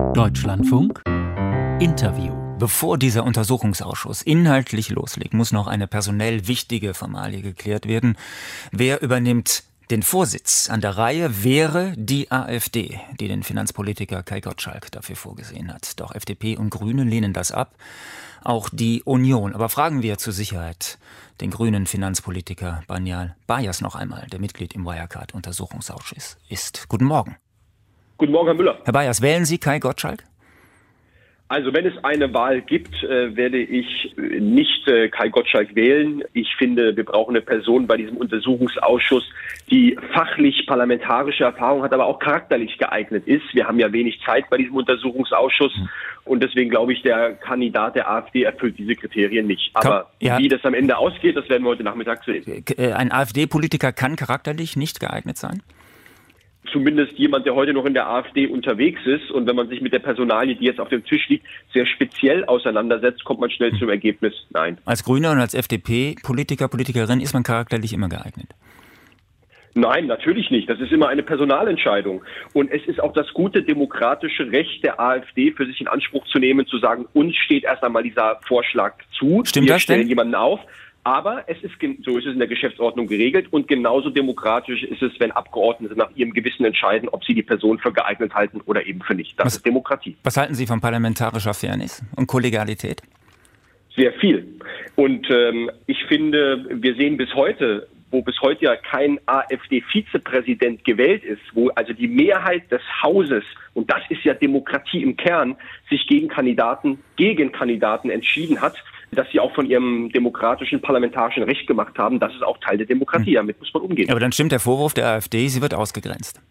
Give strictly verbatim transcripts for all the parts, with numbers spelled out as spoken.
Deutschlandfunk Interview. Bevor dieser Untersuchungsausschuss inhaltlich loslegt, muss noch eine personell wichtige Formalie geklärt werden. Wer übernimmt den Vorsitz? An der Reihe wäre die AfD, die den Finanzpolitiker Kai Gottschalk dafür vorgesehen hat. Doch F D P und Grüne lehnen das ab. Auch die Union. Aber fragen wir zur Sicherheit den grünen Finanzpolitiker Banyal Bayas noch einmal, der Mitglied im Wirecard-Untersuchungsausschuss ist. Guten Morgen. Guten Morgen, Herr Müller. Herr Bayas, wählen Sie Kai Gottschalk? Also wenn es eine Wahl gibt, äh, werde ich nicht äh, Kai Gottschalk wählen. Ich finde, wir brauchen eine Person bei diesem Untersuchungsausschuss, die fachlich parlamentarische Erfahrung hat, aber auch charakterlich geeignet ist. Wir haben ja wenig Zeit bei diesem Untersuchungsausschuss und deswegen glaube ich, der Kandidat der AfD erfüllt diese Kriterien nicht. Aber ja. Wie das am Ende ausgeht, das werden wir heute Nachmittag sehen. Ein AfD-Politiker kann charakterlich nicht geeignet sein? Zumindest jemand, der heute noch in der AfD unterwegs ist. Und wenn man sich mit der Personalie, die jetzt auf dem Tisch liegt, sehr speziell auseinandersetzt, kommt man schnell zum Ergebnis, nein. Als Grüner und als F D P-Politiker, Politikerin ist man charakterlich immer geeignet? Nein, natürlich nicht. Das ist immer eine Personalentscheidung. Und es ist auch das gute demokratische Recht der AfD, für sich in Anspruch zu nehmen, zu sagen, uns steht erst einmal dieser Vorschlag zu. Stimmt Wir das stellen denn? jemanden auf. Aber es ist, so ist es in der Geschäftsordnung geregelt und genauso demokratisch ist es, wenn Abgeordnete nach ihrem Gewissen entscheiden, ob sie die Person für geeignet halten oder eben für nicht. Das was, ist Demokratie. Was halten Sie von parlamentarischer Fairness und Kollegialität? Sehr viel. Und ähm, ich finde, wir sehen bis heute, wo bis heute ja kein AfD-Vizepräsident gewählt ist, wo also die Mehrheit des Hauses, und das ist ja Demokratie im Kern, sich gegen Kandidaten, gegen Kandidaten entschieden hat, dass sie auch von ihrem demokratischen, parlamentarischen Recht gemacht haben. Das ist auch Teil der Demokratie. Damit muss man umgehen. Aber dann stimmt der Vorwurf der AfD, sie wird ausgegrenzt.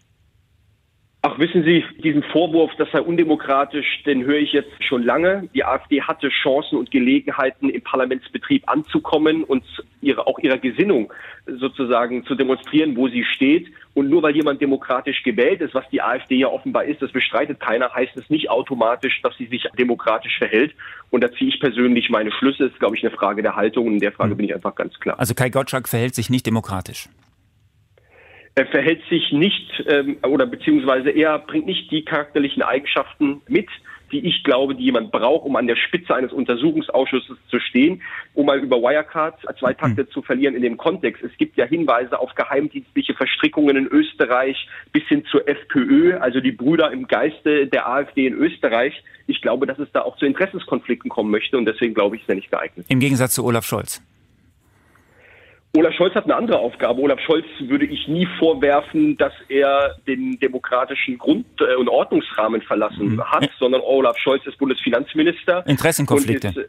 Ach, wissen Sie, diesen Vorwurf, das sei undemokratisch, den höre ich jetzt schon lange. Die AfD hatte Chancen und Gelegenheiten, im Parlamentsbetrieb anzukommen und ihre, auch ihrer Gesinnung sozusagen zu demonstrieren, wo sie steht. Und nur weil jemand demokratisch gewählt ist, was die AfD ja offenbar ist, das bestreitet keiner, heißt es nicht automatisch, dass sie sich demokratisch verhält. Und da ziehe ich persönlich meine Schlüsse. Das ist, glaube ich, eine Frage der Haltung. Und in der Frage bin ich einfach ganz klar. Also Kai Gottschalk verhält sich nicht demokratisch? Er verhält sich nicht ähm, oder beziehungsweise er bringt nicht die charakterlichen Eigenschaften mit, die ich glaube, die jemand braucht, um an der Spitze eines Untersuchungsausschusses zu stehen, um mal über Wirecard zwei Takte mhm. zu verlieren in dem Kontext. Es gibt ja Hinweise auf geheimdienstliche Verstrickungen in Österreich bis hin zur FPÖ, also die Brüder im Geiste der AfD in Österreich. Ich glaube, dass es da auch zu Interessenskonflikten kommen möchte und deswegen glaube ich, ist er nicht geeignet. Im Gegensatz zu Olaf Scholz. Olaf Scholz hat eine andere Aufgabe. Olaf Scholz würde ich nie vorwerfen, dass er den demokratischen Grund- und Ordnungsrahmen verlassen mhm. hat, sondern Olaf Scholz ist Bundesfinanzminister. Interessenskonflikte. Und ist,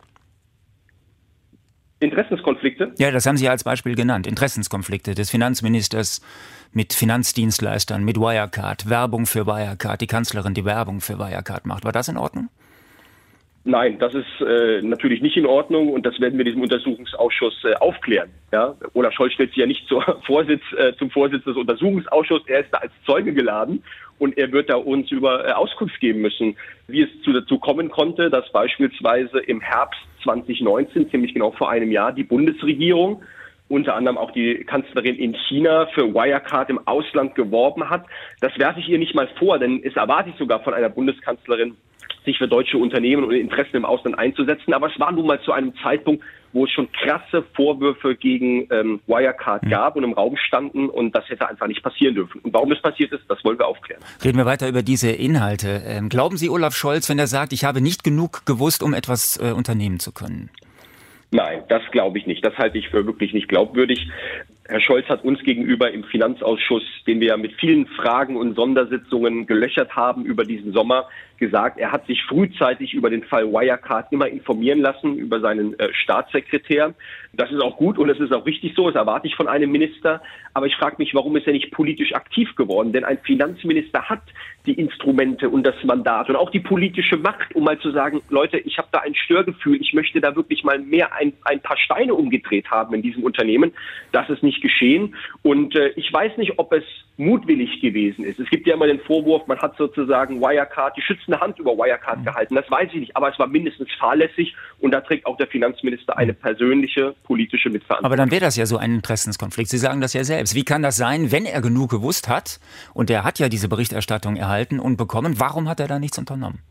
äh, Interessenskonflikte? Ja, das haben Sie ja als Beispiel genannt. Interessenskonflikte des Finanzministers mit Finanzdienstleistern, mit Wirecard, Werbung für Wirecard, die Kanzlerin, die Werbung für Wirecard macht. War das in Ordnung? Nein, das ist äh, natürlich nicht in Ordnung und das werden wir diesem Untersuchungsausschuss äh, aufklären. Ja? Olaf Scholz stellt sich ja nicht zur Vorsitz, äh, zum Vorsitz des Untersuchungsausschusses, er ist da als Zeuge geladen und er wird da uns über äh, Auskunft geben müssen, wie es zu, dazu kommen konnte, dass beispielsweise im Herbst zwanzig neunzehn, ziemlich genau vor einem Jahr, die Bundesregierung, unter anderem auch die Kanzlerin in China, für Wirecard im Ausland geworben hat. Das werfe ich ihr nicht mal vor, denn es erwarte ich sogar von einer Bundeskanzlerin, sich für deutsche Unternehmen und Interessen im Ausland einzusetzen. Aber es war nun mal zu einem Zeitpunkt, wo es schon krasse Vorwürfe gegen ähm, Wirecard gab und im Raum standen und das hätte einfach nicht passieren dürfen. Und warum es passiert ist, das wollen wir aufklären. Reden wir weiter über diese Inhalte. Ähm, glauben Sie Olaf Scholz, wenn er sagt, ich habe nicht genug gewusst, um etwas äh, unternehmen zu können? Nein, das glaube ich nicht. Das halte ich für wirklich nicht glaubwürdig. Herr Scholz hat uns gegenüber im Finanzausschuss, den wir ja mit vielen Fragen und Sondersitzungen gelöchert haben über diesen Sommer, gesagt, er hat sich frühzeitig über den Fall Wirecard immer informieren lassen, über seinen äh, Staatssekretär. Das ist auch gut und es ist auch richtig so, das erwarte ich von einem Minister. Aber ich frage mich, warum ist er nicht politisch aktiv geworden? Denn ein Finanzminister hat die Instrumente und das Mandat und auch die politische Macht, um mal zu sagen, Leute, ich habe da ein Störgefühl, ich möchte da wirklich mal mehr ein, ein paar Steine umgedreht haben in diesem Unternehmen. Das ist nicht geschehen. Und äh, ich weiß nicht, ob es mutwillig gewesen ist. Es gibt ja immer den Vorwurf, man hat sozusagen Wirecard, die schützende Hand über Wirecard gehalten. Das weiß ich nicht, aber es war mindestens fahrlässig und da trägt auch der Finanzminister eine persönliche politische Mitverantwortung. Aber dann wäre das ja so ein Interessenskonflikt. Sie sagen das ja selbst. Wie kann das sein, wenn er genug gewusst hat und er hat ja diese Berichterstattung erhalten und bekommen, warum hat er da nichts unternommen?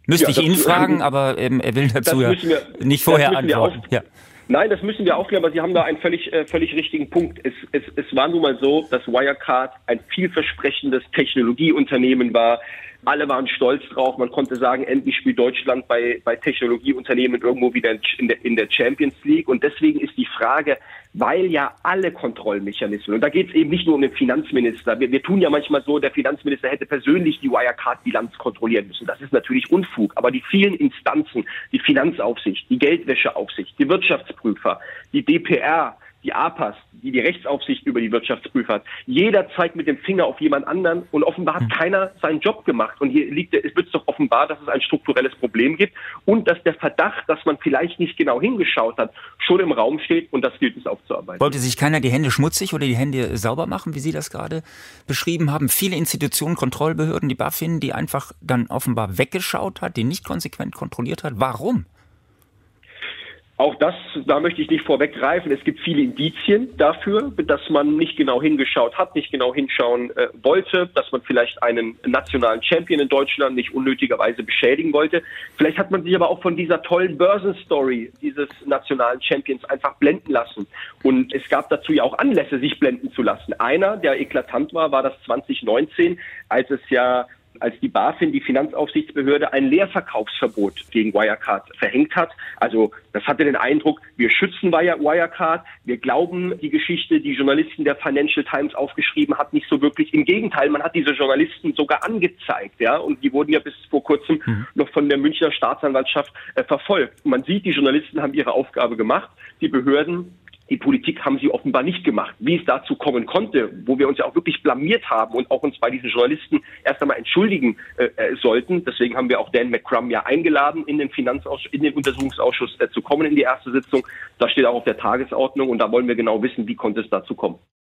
Müsste Ja, ich ihn das- fragen, aber ähm, er will dazu ja müssen wir- nicht vorher das müssen wir antworten. auch- Ja. Nein, das müssen wir aufklären, aber Sie haben da einen völlig, äh, völlig richtigen Punkt. Es, es, es war nun mal so, dass Wirecard ein vielversprechendes Technologieunternehmen war. Alle waren stolz drauf. Man konnte sagen, endlich spielt Deutschland bei, bei Technologieunternehmen irgendwo wieder in der, in der Champions League. Und deswegen ist die Frage, weil ja alle Kontrollmechanismen, und da geht es eben nicht nur um den Finanzminister, wir, wir tun ja manchmal so, der Finanzminister hätte persönlich die Wirecard-Bilanz kontrollieren müssen. Das ist natürlich Unfug, aber die vielen Instanzen, die Finanzaufsicht, die Geldwäscheaufsicht, die Wirtschaftsprüfer, die D P R, die A P A S, die die Rechtsaufsicht über die Wirtschaftsprüfer hat, jeder zeigt mit dem Finger auf jemand anderen und offenbar hat keiner seinen Job gemacht. Und hier liegt, es wird doch offenbar, dass es ein strukturelles Problem gibt und dass der Verdacht, dass man vielleicht nicht genau hingeschaut hat, schon im Raum steht und das gilt es aufzuarbeiten. Wollte sich keiner die Hände schmutzig oder die Hände sauber machen, wie Sie das gerade beschrieben haben? Viele Institutionen, Kontrollbehörden, die BaFin, die einfach dann offenbar weggeschaut hat, die nicht konsequent kontrolliert hat. Warum? Auch das, da möchte ich nicht vorweggreifen. Es gibt viele Indizien dafür, dass man nicht genau hingeschaut hat, nicht genau hinschauen äh, wollte, dass man vielleicht einen nationalen Champion in Deutschland nicht unnötigerweise beschädigen wollte. Vielleicht hat man sich aber auch von dieser tollen Börsenstory dieses nationalen Champions einfach blenden lassen. Und es gab dazu ja auch Anlässe, sich blenden zu lassen. Einer, der eklatant war, war das zwanzig neunzehn, als es ja als die BaFin, die Finanzaufsichtsbehörde, ein Leerverkaufsverbot gegen Wirecard verhängt hat. Also das hatte den Eindruck, wir schützen Wirecard, wir glauben die Geschichte, die Journalisten der Financial Times aufgeschrieben hat, nicht so wirklich. Im Gegenteil, man hat diese Journalisten sogar angezeigt, ja, und die wurden ja bis vor kurzem mhm. noch von der Münchner Staatsanwaltschaft äh, verfolgt. Man sieht, die Journalisten haben ihre Aufgabe gemacht, die Behörden, die Politik haben sie offenbar nicht gemacht. Wie es dazu kommen konnte, wo wir uns ja auch wirklich blamiert haben und auch uns bei diesen Journalisten erst einmal entschuldigen äh, sollten. Deswegen haben wir auch Dan McCrum ja eingeladen, in den Finanzausschuss, in den Untersuchungsausschuss äh, zu kommen in die erste Sitzung. Das steht auch auf der Tagesordnung und da wollen wir genau wissen, wie konnte es dazu kommen.